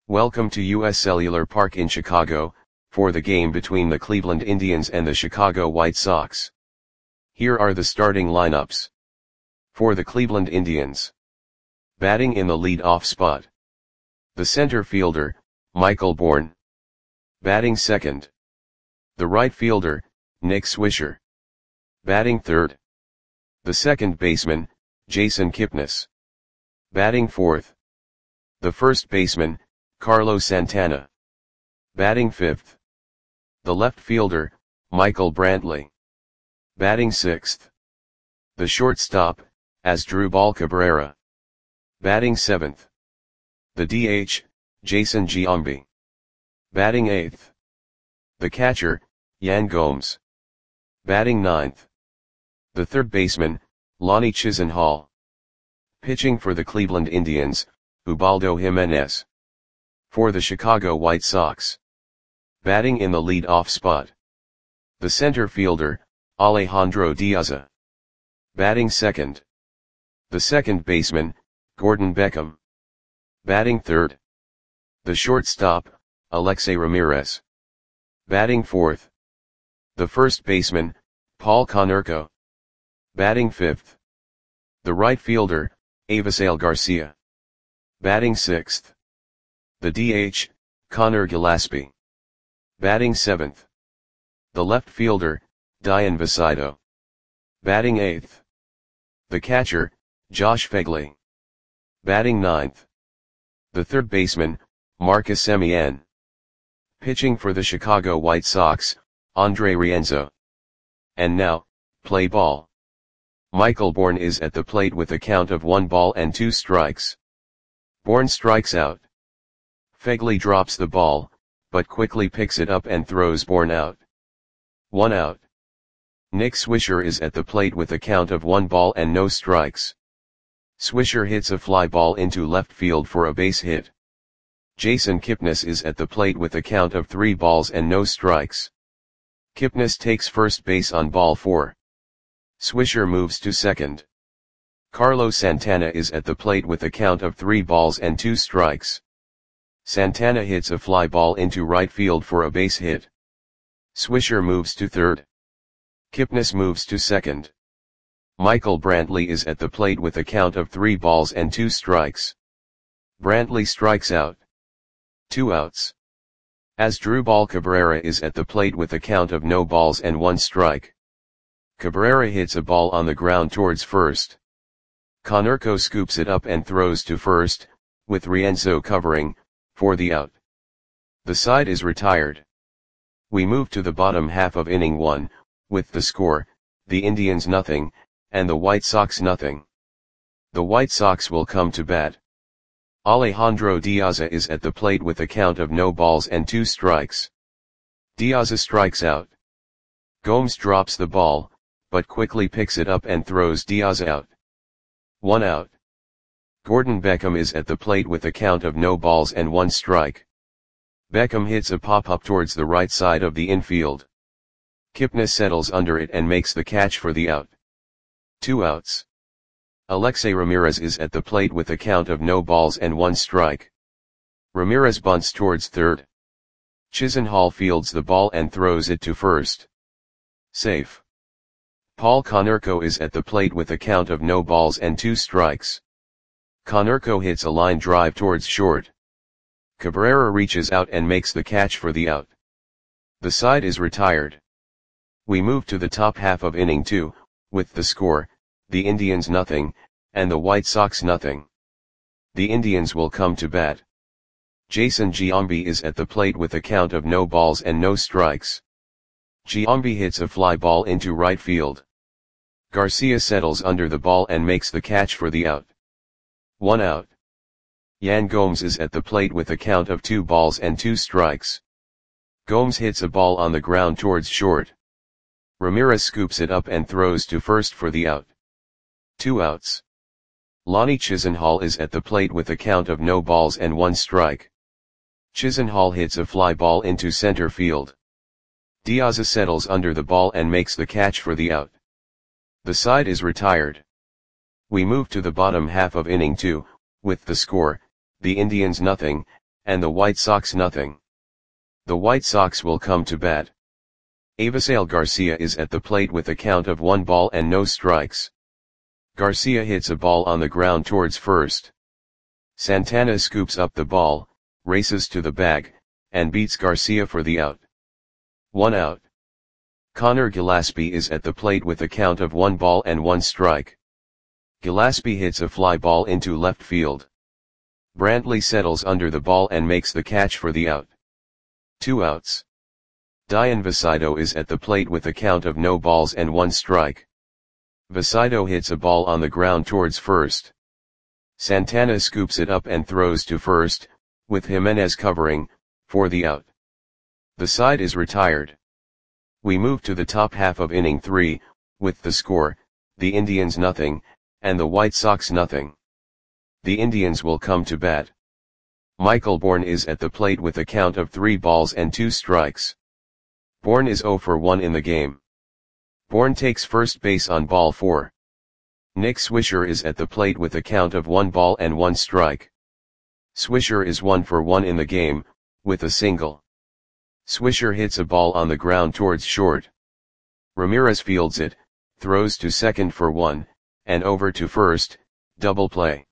Welcome to US Cellular Park in Chicago, for the game between the Cleveland Indians and the Chicago White Sox. Here are the starting lineups. For the Cleveland Indians. Batting in the lead-off spot. The center fielder, Michael Bourn. Batting second. The right fielder, Nick Swisher. Batting third. The second baseman, Jason Kipnis. Batting fourth. The first baseman, Carlos Santana. Batting fifth. The left fielder, Michael Brantley. Batting sixth. The shortstop, Asdrubal Cabrera. Batting seventh. The DH, Jason Giambi. Batting eighth. The catcher, Yan Gomes. Batting ninth. The third baseman, Lonnie Chisenhall. Pitching for the Cleveland Indians, Ubaldo Jimenez. For the Chicago White Sox. Batting in the lead-off spot. The center fielder, Alejandro Diaza. Batting second. The second baseman, Gordon Beckham. Batting third. The shortstop, Alexei Ramirez. Batting fourth. The first baseman, Paul Konerko. Batting fifth. The right fielder, Avisail Garcia. Batting sixth. The DH, Connor Gillaspie. Batting seventh. The left fielder, Dian Visido. Batting eighth. The catcher, Josh Phegley. Batting ninth. The third baseman, Marcus Semien. Pitching for the Chicago White Sox, Andre Rienzo. And now, play ball. Michael Bourn is at the plate with a count of 1 ball and 2 strikes. Bourn strikes out. Phegley drops the ball, but quickly picks it up and throws Bourn out. 1 out. Nick Swisher is at the plate with a count of 1 ball and no strikes. Swisher hits a fly ball into left field for a base hit. Jason Kipnis is at the plate with a count of 3 balls and no strikes. Kipnis takes first base on ball 4. Swisher moves to second. Carlos Santana is at the plate with a count of 3 balls and 2 strikes. Santana hits a fly ball into right field for a base hit. Swisher moves to third. Kipnis moves to second. Michael Brantley is at the plate with a count of 3 balls and 2 strikes. Brantley strikes out. 2 outs. Asdrubal Cabrera is at the plate with a count of no balls and 1 strike. Cabrera hits a ball on the ground towards first. Konerko scoops it up and throws to first, with Rienzo covering, for the out. The side is retired. We move to the bottom half of inning 1, with the score, the Indians nothing, and the White Sox nothing. The White Sox will come to bat. Alejandro Diaza is at the plate with a count of no balls and 2 strikes. Diaza strikes out. Gomes drops the ball, but quickly picks it up and throws Diaza out. 1 out. Gordon Beckham is at the plate with a count of no balls and 1 strike. Beckham hits a pop-up towards the right side of the infield. Kipnis settles under it and makes the catch for the out. 2 outs. Alexei Ramirez is at the plate with a count of no balls and 1 strike. Ramirez bunts towards third. Chisenhall fields the ball and throws it to first. Safe. Paul Konerko is at the plate with a count of no balls and 2 strikes. Konerko hits a line drive towards short. Cabrera reaches out and makes the catch for the out. The side is retired. We move to the top half of inning 2, with the score, the Indians nothing, and the White Sox nothing. The Indians will come to bat. Jason Giambi is at the plate with a count of no balls and no strikes. Giambi hits a fly ball into right field. Garcia settles under the ball and makes the catch for the out. 1 out. Yan Gomes is at the plate with a count of 2 balls and 2 strikes. Gomes hits a ball on the ground towards short. Ramirez scoops it up and throws to first for the out. 2 outs. Lonnie Chisenhall is at the plate with a count of no balls and 1 strike. Chisenhall hits a fly ball into center field. Diaza settles under the ball and makes the catch for the out. The side is retired. We move to the bottom half of inning 2, with the score, the Indians nothing, and the White Sox nothing. The White Sox will come to bat. Avisail Garcia is at the plate with a count of 1 ball and no strikes. Garcia hits a ball on the ground towards first. Santana scoops up the ball, races to the bag, and beats Garcia for the out. 1 out. Connor Gillaspie is at the plate with a count of 1 ball and 1 strike. Gillaspie hits a fly ball into left field. Brantley settles under the ball and makes the catch for the out. 2 outs. Dian Vasido is at the plate with a count of no balls and 1 strike. Vasido hits a ball on the ground towards first. Santana scoops it up and throws to first, with Jimenez covering, for the out. The side is retired. We move to the top half of inning 3, with the score, the Indians nothing, and the White Sox nothing. The Indians will come to bat. Michael Bourn is at the plate with a count of 3 balls and 2 strikes. Bourn is 0 for 1 in the game. Bourn takes first base on ball 4. Nick Swisher is at the plate with a count of 1 ball and 1 strike. Swisher is 1 for 1 in the game, with a single. Swisher hits a ball on the ground towards short. Ramirez fields it, throws to second for 1, and over to first, double play.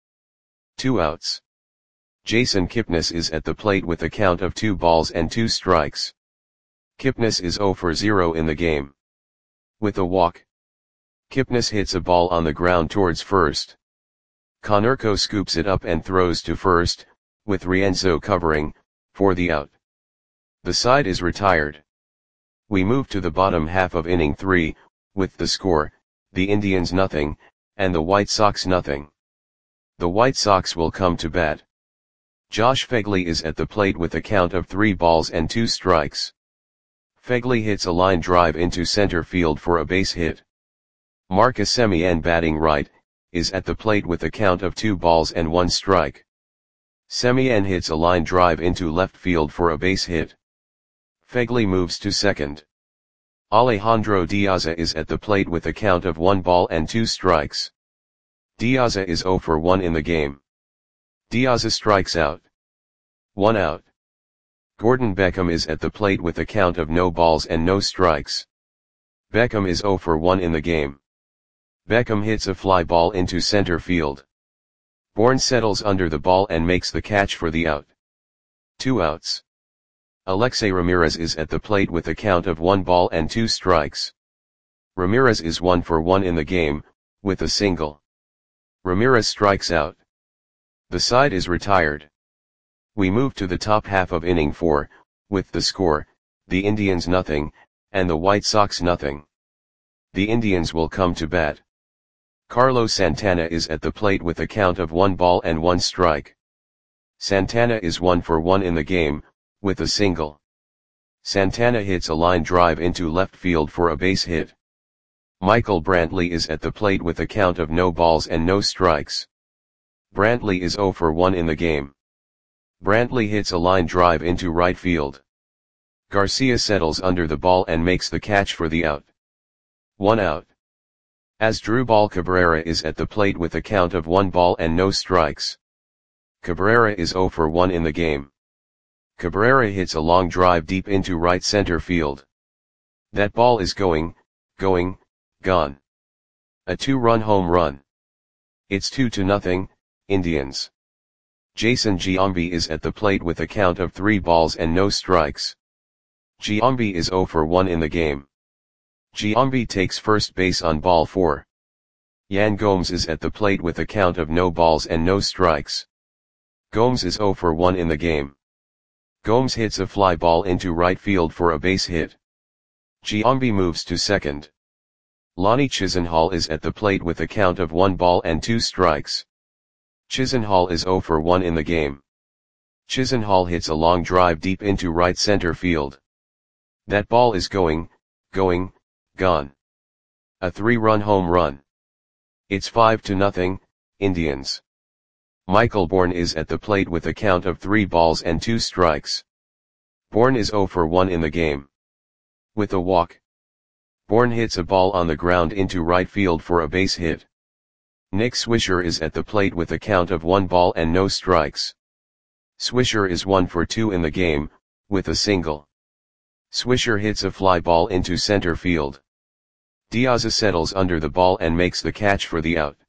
2 outs. Jason Kipnis is at the plate with a count of 2 balls and 2 strikes. Kipnis is 0 for 0 in the game. With a walk. Kipnis hits a ball on the ground towards first. Konerko scoops it up and throws to first, with Rienzo covering, for the out. The side is retired. We move to the bottom half of inning 3, with the score, the Indians nothing, and the White Sox nothing. The White Sox will come to bat. Josh Phegley is at the plate with a count of 3 balls and 2 strikes. Phegley hits a line drive into center field for a base hit. Marcus Semien, batting right, is at the plate with a count of 2 balls and 1 strike. Semien hits a line drive into left field for a base hit. Phegley moves to second. Alejandro Diaza is at the plate with a count of 1 ball and 2 strikes. Diaza is 0 for 1 in the game. Diaza strikes out. 1 out. Gordon Beckham is at the plate with a count of no balls and no strikes. Beckham is 0 for 1 in the game. Beckham hits a fly ball into center field. Bourn settles under the ball and makes the catch for the out. 2 outs. Alexei Ramirez is at the plate with a count of 1 ball and 2 strikes. Ramirez is 1 for 1 in the game, with a single. Ramirez strikes out. The side is retired. We move to the top half of inning 4, with the score, the Indians nothing, and the White Sox nothing. The Indians will come to bat. Carlos Santana is at the plate with a count of 1 ball and 1 strike. Santana is 1 for 1 in the game, with a single. Santana hits a line drive into left field for a base hit. Michael Brantley is at the plate with a count of no balls and no strikes. Brantley is 0 for 1 in the game. Brantley hits a line drive into right field. Garcia settles under the ball and makes the catch for the out. 1 out. Asdrubal Cabrera is at the plate with a count of 1 ball and no strikes. Cabrera is 0 for 1 in the game. Cabrera hits a long drive deep into right center field. That ball is going, gone. A 2-run home run. It's 2-0, Indians. Jason Giambi is at the plate with a count of 3 balls and no strikes. Giambi is 0 for 1 in the game. Giambi takes first base on ball 4. Yan Gomes is at the plate with a count of no balls and no strikes. Gomes is 0 for 1 in the game. Gomes hits a fly ball into right field for a base hit. Giambi moves to second. Lonnie Chisenhall is at the plate with a count of 1 ball and 2 strikes. Chisenhall is 0 for 1 in the game. Chisenhall hits a long drive deep into right center field. That ball is going, gone. A 3-run home run. It's 5-0, Indians. Michael Bourn is at the plate with a count of 3 balls and 2 strikes. Bourn is 0 for 1 in the game. With a walk. Bourn hits a ball on the ground into right field for a base hit. Nick Swisher is at the plate with a count of 1 ball and no strikes. Swisher is 1 for 2 in the game, with a single. Swisher hits a fly ball into center field. Diaz settles under the ball and makes the catch for the out.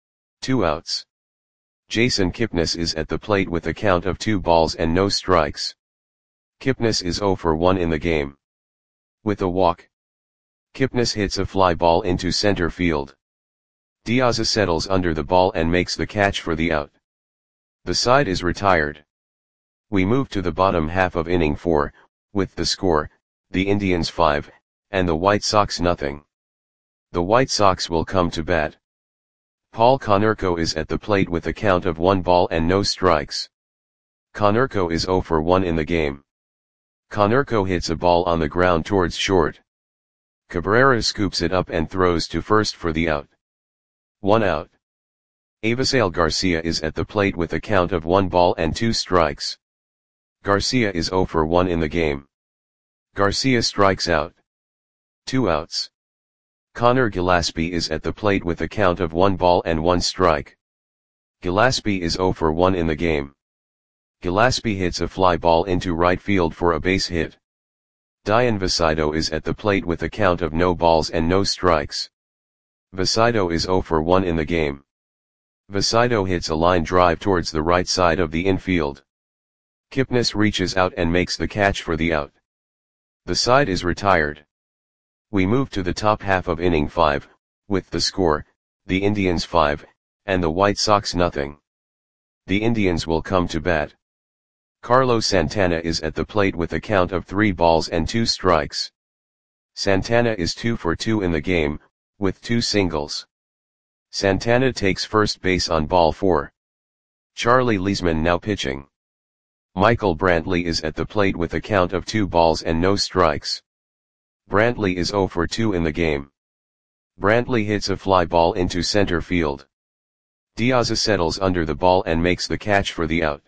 2 outs. Jason Kipnis is at the plate with a count of 2 balls and no strikes. Kipnis is 0 for 1 in the game. With a walk. Kipnis hits a fly ball into center field. Diaz settles under the ball and makes the catch for the out. The side is retired. We move to the bottom half of inning 4, with the score, the Indians 5, and the White Sox nothing. The White Sox will come to bat. Paul Konerko is at the plate with a count of 1 ball and no strikes. Konerko is 0 for 1 in the game. Konerko hits a ball on the ground towards short. Cabrera scoops it up and throws to first for the out. 1 out. Avisail Garcia is at the plate with a count of 1 ball and 2 strikes. Garcia is 0 for 1 in the game. Garcia strikes out. 2 outs. Connor Gillaspie is at the plate with a count of 1 ball and 1 strike. Gillaspie is 0 for 1 in the game. Gillaspie hits a fly ball into right field for a base hit. Dian Vasido is at the plate with a count of no balls and no strikes. Vasido is 0 for 1 in the game. Vasido hits a line drive towards the right side of the infield. Kipnis reaches out and makes the catch for the out. The side is retired. We move to the top half of inning 5, with the score, the Indians 5, and the White Sox nothing. The Indians will come to bat. Carlos Santana is at the plate with a count of 3 balls and 2 strikes. Santana is 2 for 2 in the game, with 2 singles. Santana takes first base on ball 4. Charlie Leesman now pitching. Michael Brantley is at the plate with a count of 2 balls and no strikes. Brantley is 0 for 2 in the game. Brantley hits a fly ball into center field. Diaz settles under the ball and makes the catch for the out.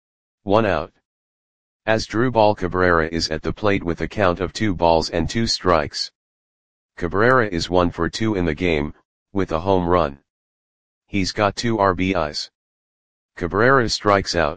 1 out. Asdrubal Cabrera is at the plate with a count of 2 balls and 2 strikes. Cabrera is 1 for 2 in the game, with a home run. He's got 2 RBIs. Cabrera strikes out.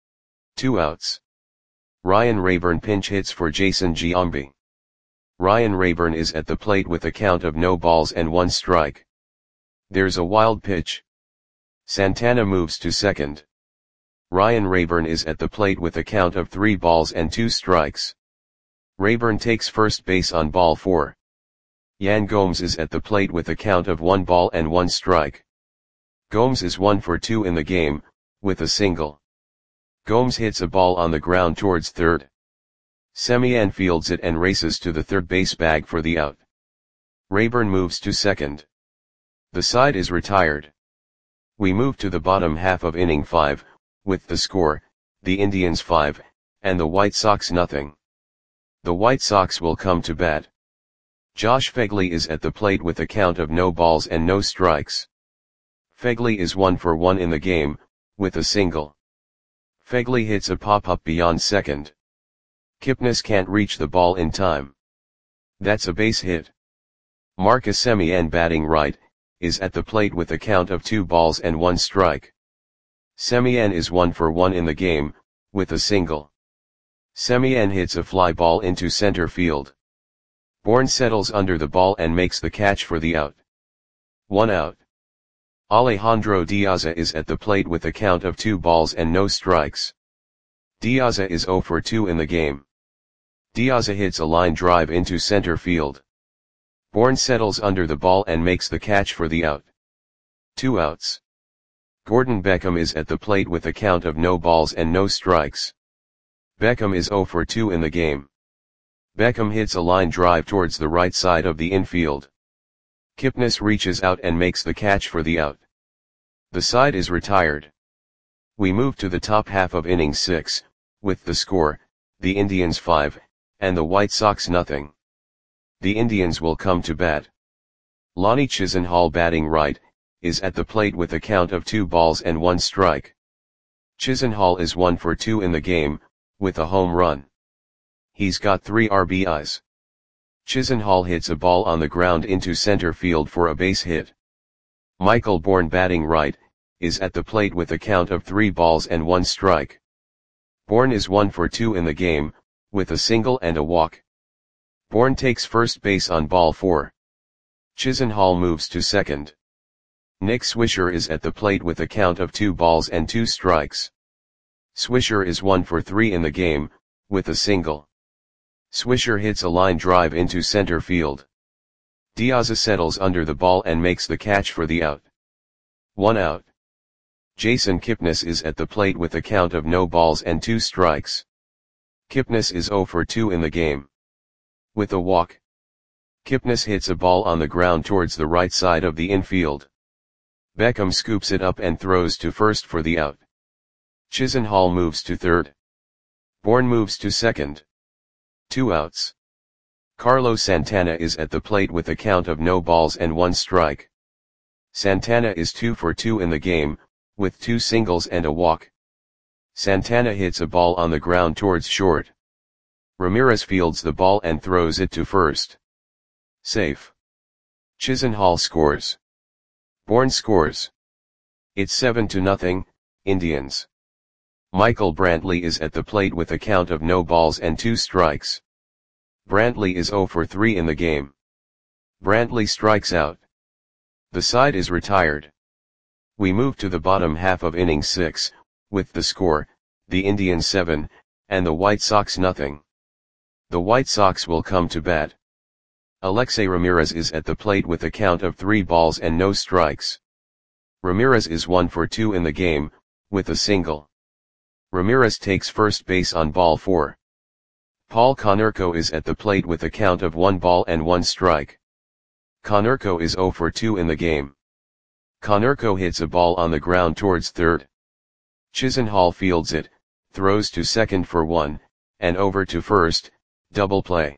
2 outs. Ryan Rayburn pinch hits for Jason Giambi. Ryan Rayburn is at the plate with a count of no balls and 1 strike. There's a wild pitch. Santana moves to second. Ryan Rayburn is at the plate with a count of 3 balls and 2 strikes. Rayburn takes first base on ball 4. Yan Gomes is at the plate with a count of 1 ball and 1 strike. Gomes is 1 for 2 in the game, with a single. Gomes hits a ball on the ground towards third. Semien fields it and races to the third base bag for the out. Rayburn moves to second. The side is retired. We move to the bottom half of inning 5, with the score, the Indians 5, and the White Sox nothing. The White Sox will come to bat. Josh Phegley is at the plate with a count of no balls and no strikes. Phegley is 1 for 1 in the game, with a single. Phegley hits a pop-up beyond second. Kipnis can't reach the ball in time. That's a base hit. Marcus Semien batting right, is at the plate with a count of 2 balls and 1 strike. Semien is 1 for 1 in the game, with a single. Semien hits a fly ball into center field. Bourne settles under the ball and makes the catch for the out. 1 out. Alejandro Diaz is at the plate with a count of 2 balls and no strikes. Diaz is 0 for 2 in the game. Diaz hits a line drive into center field. Bourne settles under the ball and makes the catch for the out. 2 outs. Gordon Beckham is at the plate with a count of no balls and no strikes. Beckham is 0 for 2 in the game. Beckham hits a line drive towards the right side of the infield. Kipnis reaches out and makes the catch for the out. The side is retired. We move to the top half of inning 6, with the score, the Indians 5, and the White Sox nothing. The Indians will come to bat. Lonnie Chisenhall batting right, is at the plate with a count of 2 balls and 1 strike. Chisenhall is 1 for 2 in the game, with a home run. He's got 3 RBIs. Chisenhall hits a ball on the ground into center field for a base hit. Michael Bourne batting right, is at the plate with a count of 3 balls and 1 strike. Bourne is 1 for 2 in the game, with a single and a walk. Bourne takes first base on ball 4. Chisenhall moves to second. Nick Swisher is at the plate with a count of 2 balls and 2 strikes. Swisher is 1 for 3 in the game, with a single. Swisher hits a line drive into center field. Diaz settles under the ball and makes the catch for the out. 1 out. Jason Kipnis is at the plate with a count of no balls and 2 strikes. Kipnis is 0 for 2 in the game. With a walk. Kipnis hits a ball on the ground towards the right side of the infield. Beckham scoops it up and throws to first for the out. Chisenhall moves to third. Bourne moves to second. 2 outs. Carlos Santana is at the plate with a count of no balls and 1 strike. Santana is 2 for 2 in the game, with 2 singles and a walk. Santana hits a ball on the ground towards short. Ramirez fields the ball and throws it to first. Safe. Chisenhall scores. Bourne scores. It's 7-0, Indians. Michael Brantley is at the plate with a count of no balls and 2 strikes. Brantley is 0 for 3 in the game. Brantley strikes out. The side is retired. We move to the bottom half of inning 6, with the score, the Indians 7, and the White Sox nothing. The White Sox will come to bat. Alexei Ramirez is at the plate with a count of 3 balls and no strikes. Ramirez is 1 for 2 in the game, with a single. Ramirez takes first base on ball 4. Paul Konerko is at the plate with a count of 1 ball and 1 strike. Konerko is 0 for 2 in the game. Konerko hits a ball on the ground towards third. Chisenhall fields it, throws to second for 1, and over to first, double play.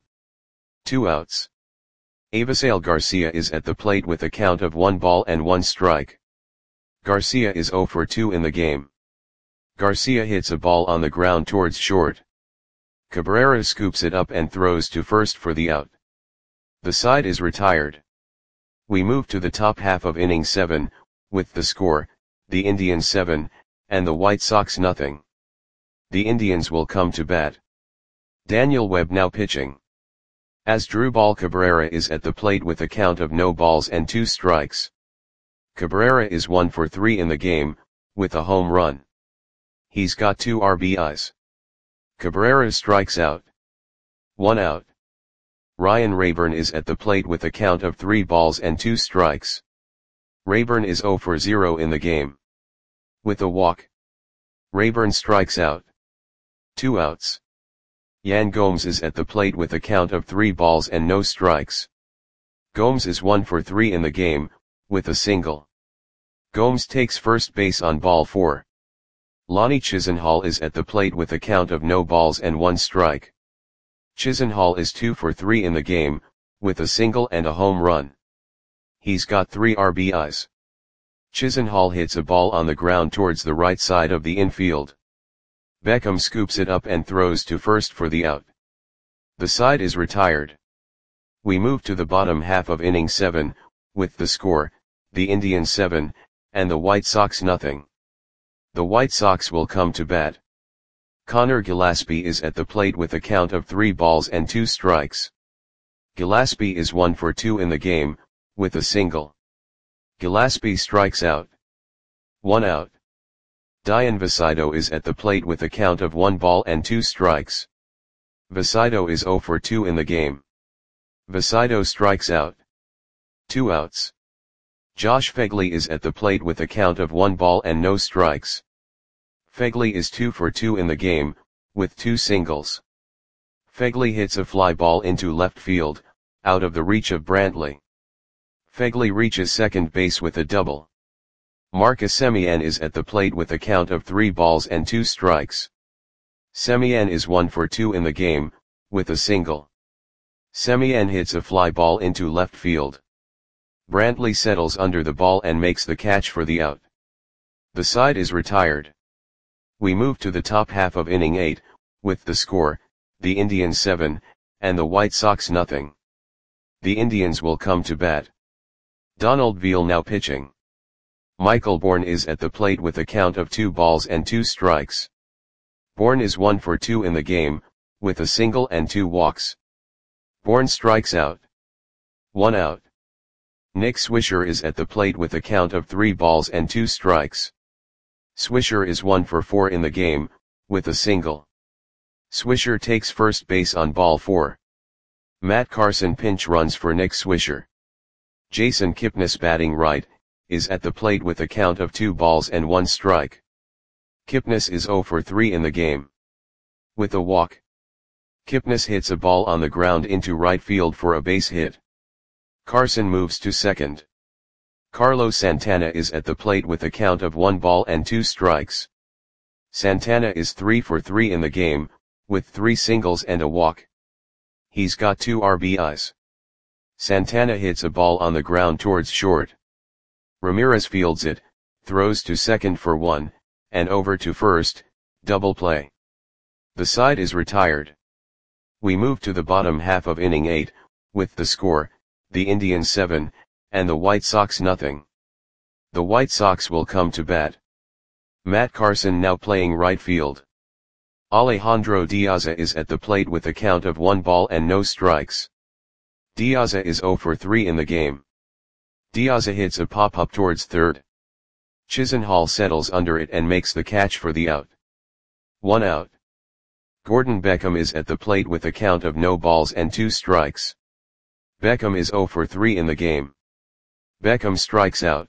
2 outs. Avisail Garcia is at the plate with a count of 1 ball and 1 strike. Garcia is 0 for 2 in the game. Garcia hits a ball on the ground towards short. Cabrera scoops it up and throws to first for the out. The side is retired. We move to the top half of inning 7, with the score, the Indians 7, and the White Sox nothing. The Indians will come to bat. Daniel Webb now pitching. Asdrubal Cabrera is at the plate with a count of no balls and 2 strikes. Cabrera is 1 for 3 in the game, with a home run. He's got 2 RBIs. Cabrera strikes out. 1 out. Ryan Rayburn is at the plate with a count of 3 balls and 2 strikes. Rayburn is 0 for 0 in the game. With a walk. Rayburn strikes out. 2 outs. Yan Gomes is at the plate with a count of 3 balls and no strikes. Gomes is 1 for 3 in the game, with a single. Gomes takes first base on ball 4. Lonnie Chisenhall is at the plate with a count of no balls and 1 strike. Chisenhall is 2 for 3 in the game, with a single and a home run. He's got 3 RBIs. Chisenhall hits a ball on the ground towards the right side of the infield. Beckham scoops it up and throws to first for the out. The side is retired. We move to the bottom half of inning 7, with the score, the Indians 7, and the White Sox nothing. The White Sox will come to bat. Connor Gillaspie is at the plate with a count of 3 balls and 2 strikes. Gillaspie is 1 for 2 in the game, with a single. Gillaspie strikes out. 1 out. Dian Vasido is at the plate with a count of 1 ball and 2 strikes. Vasido is 0 for 2 in the game. Vasido strikes out. 2 outs. Josh Phegley is at the plate with a count of 1 ball and no strikes. Phegley is 2 for 2 in the game, with 2 singles. Phegley hits a fly ball into left field, out of the reach of Brantley. Phegley reaches second base with a double. Marcus Semien is at the plate with a count of 3 balls and 2 strikes. Semien is 1 for 2 in the game, with a single. Semien hits a fly ball into left field. Brantley settles under the ball and makes the catch for the out. The side is retired. We move to the top half of inning 8, with the score, the Indians 7, and the White Sox nothing. The Indians will come to bat. Donald Veal now pitching. Michael Bourne is at the plate with a count of 2 balls and 2 strikes. Bourne is 1 for 2 in the game, with a single and 2 walks. Bourne strikes out. 1 out. Nick Swisher is at the plate with a count of 3 balls and 2 strikes. Swisher is 1 for 4 in the game, with a single. Swisher takes first base on ball 4. Matt Carson pinch runs for Nick Swisher. Jason Kipnis, batting right, is at the plate with a count of 2 balls and 1 strike. Kipnis is 0 for 3 in the game. With a walk. Kipnis hits a ball on the ground into right field for a base hit. Carson moves to second. Carlos Santana is at the plate with a count of 1 ball and 2 strikes. Santana is 3 for 3 in the game, with 3 singles and a walk. He's got 2 RBIs. Santana hits a ball on the ground towards short. Ramirez fields it, throws to second for 1, and over to first, double play. The side is retired. We move to the bottom half of inning 8, with the score, the Indians 7, and the White Sox nothing. The White Sox will come to bat. Matt Carson now playing right field. Alejandro Diaz is at the plate with a count of 1 ball and no strikes. Diaz is 0 for 3 in the game. Diaz hits a pop-up towards third. Chisenhall settles under it and makes the catch for the out. 1 out. Gordon Beckham is at the plate with a count of no balls and 2 strikes. Beckham is 0 for 3 in the game. Beckham strikes out.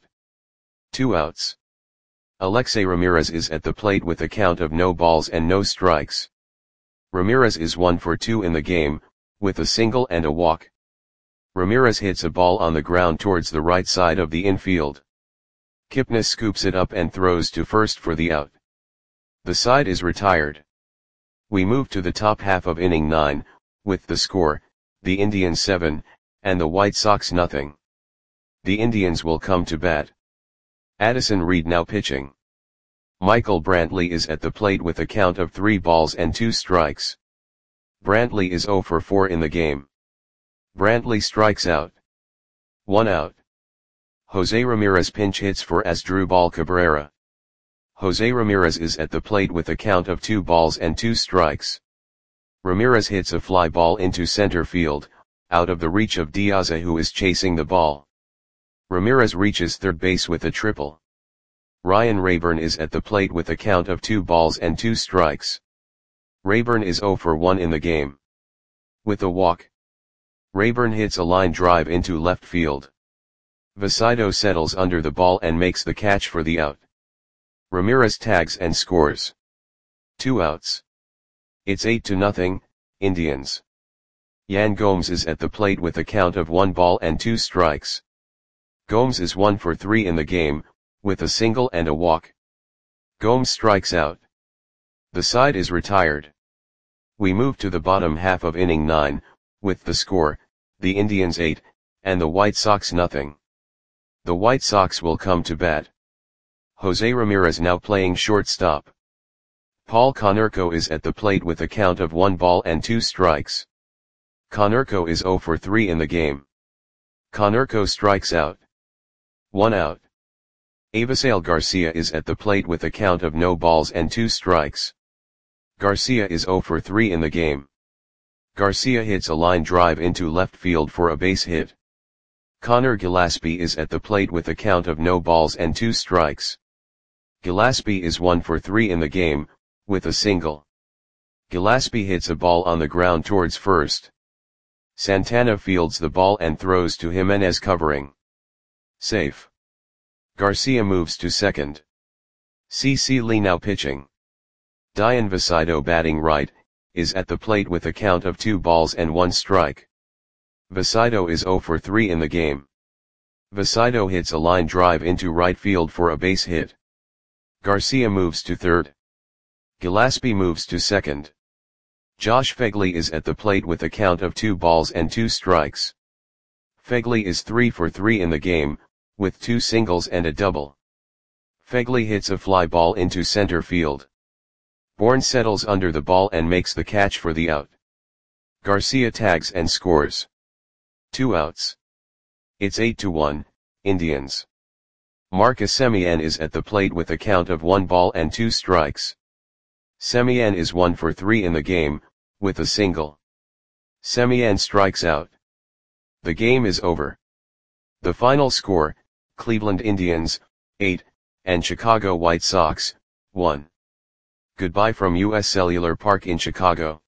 2 outs. Alexei Ramirez is at the plate with a count of no balls and no strikes. Ramirez is 1 for 2 in the game, with a single and a walk. Ramirez hits a ball on the ground towards the right side of the infield. Kipnis scoops it up and throws to first for the out. The side is retired. We move to the top half of inning 9, with the score, the Indians 7, and the White Sox nothing. The Indians will come to bat. Addison Reed now pitching. Michael Brantley is at the plate with a count of 3 balls and 2 strikes. Brantley is 0 for 4 in the game. Brantley strikes out. 1 out. Jose Ramirez pinch hits for Asdrubal Cabrera. Jose Ramirez is at the plate with a count of 2 balls and 2 strikes. Ramirez hits a fly ball into center field, out of the reach of Diaz, who is chasing the ball. Ramirez reaches third base with a triple. Ryan Rayburn is at the plate with a count of 2 balls and 2 strikes. Rayburn is 0 for 1 in the game. With a walk. Rayburn hits a line drive into left field. Vasido settles under the ball and makes the catch for the out. Ramirez tags and scores. 2 outs. It's 8-0, Indians. Yan Gomes is at the plate with a count of 1 ball and 2 strikes. Gomes is 1 for 3 in the game, with a single and a walk. Gomes strikes out. The side is retired. We move to the bottom half of inning 9, with the score, the Indians 8, and the White Sox nothing. The White Sox will come to bat. Jose Ramirez now playing shortstop. Paul Konerko is at the plate with a count of 1 ball and 2 strikes. Konerko is 0 for 3 in the game. Konerko strikes out. 1 out. Avisail Garcia is at the plate with a count of no balls and 2 strikes. Garcia is 0 for 3 in the game. Garcia hits a line drive into left field for a base hit. Connor Gillaspie is at the plate with a count of no balls and 2 strikes. Gillaspie is 1 for 3 in the game, with a single. Gillaspie hits a ball on the ground towards first. Santana fields the ball and throws to Jimenez covering. Safe. Garcia moves to second. C.C. Lee now pitching. Dian Vasido batting right, is at the plate with a count of 2 balls and 1 strike. Vasido is 0 for 3 in the game. Vasido hits a line drive into right field for a base hit. Garcia moves to third. Gillaspie moves to second. Josh Phegley is at the plate with a count of 2 balls and 2 strikes. Phegley is 3 for 3 in the game, with 2 singles and a double. Phegley hits a fly ball into center field. Bourne settles under the ball and makes the catch for the out. Garcia tags and scores. 2 outs. It's 8-1, Indians. Marcus Semien is at the plate with a count of 1 ball and 2 strikes. Semien is 1 for 3 in the game, with a single. Semien strikes out. The game is over. The final score, Cleveland Indians, 8, and Chicago White Sox, 1. Goodbye from US Cellular Park in Chicago.